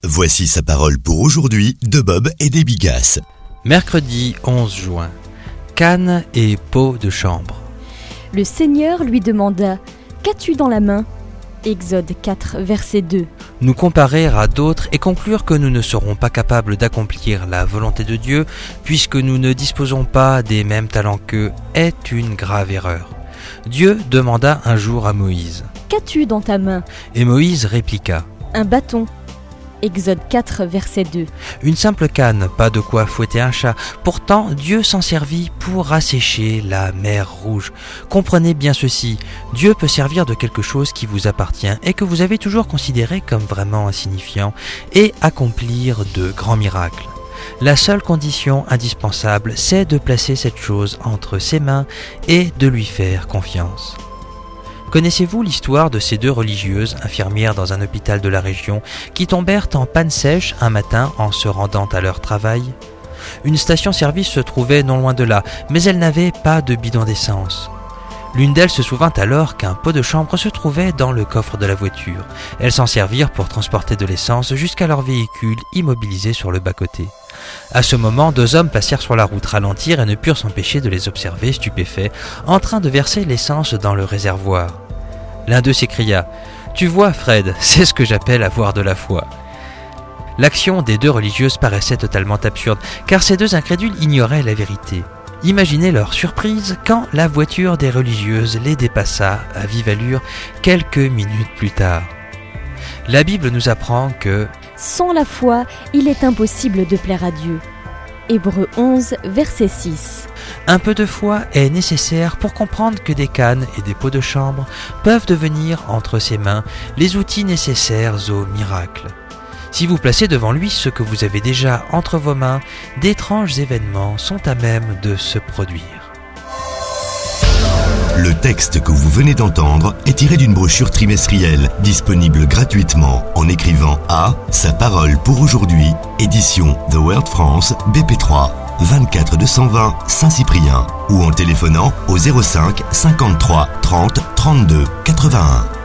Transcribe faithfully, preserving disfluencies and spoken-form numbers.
Voici sa parole pour aujourd'hui de Bob et des Bigasses. Mercredi onze juin. Canne et pot de chambre. Le Seigneur lui demanda « Qu'as-tu dans la main ?» Exode quatre, verset deux. Nous comparer à d'autres et conclure que nous ne serons pas capables d'accomplir la volonté de Dieu puisque nous ne disposons pas des mêmes talents qu'eux est une grave erreur. Dieu demanda un jour à Moïse « Qu'as-tu dans ta main ?» Et Moïse répliqua « Un bâton. » Exode quatre, verset deux. Une simple canne, pas de quoi fouetter un chat. Pourtant, Dieu s'en servit pour assécher la mer Rouge. Comprenez bien ceci, Dieu peut servir de quelque chose qui vous appartient et que vous avez toujours considéré comme vraiment insignifiant et accomplir de grands miracles. La seule condition indispensable, c'est de placer cette chose entre ses mains et de lui faire confiance. Connaissez-vous l'histoire de ces deux religieuses, infirmières dans un hôpital de la région, qui tombèrent en panne sèche un matin en se rendant à leur travail ? Une station-service se trouvait non loin de là, mais elles n'avaient pas de bidon d'essence. L'une d'elles se souvint alors qu'un pot de chambre se trouvait dans le coffre de la voiture. Elles s'en servirent pour transporter de l'essence jusqu'à leur véhicule immobilisé sur le bas-côté. À ce moment, deux hommes passèrent sur la route, ralentirent et ne purent s'empêcher de les observer, stupéfaits, en train de verser l'essence dans le réservoir. L'un d'eux s'écria « Tu vois, Fred, c'est ce que j'appelle avoir de la foi. » L'action des deux religieuses paraissait totalement absurde, car ces deux incrédules ignoraient la vérité. Imaginez leur surprise quand la voiture des religieuses les dépassa à vive allure quelques minutes plus tard. La Bible nous apprend que sans la foi, il est impossible de plaire à Dieu. Hébreux onze, verset six. Un peu de foi est nécessaire pour comprendre que des cannes et des pots de chambre peuvent devenir entre ses mains les outils nécessaires au miracle. Si vous placez devant lui ce que vous avez déjà entre vos mains, d'étranges événements sont à même de se produire. Le texte que vous venez d'entendre est tiré d'une brochure trimestrielle disponible gratuitement en écrivant à Sa parole pour aujourd'hui, édition The World France B P trois, vingt-quatre deux cent vingt Saint-Cyprien ou en téléphonant au zéro cinq cinquante-trois trente trente-deux quatre-vingt-un.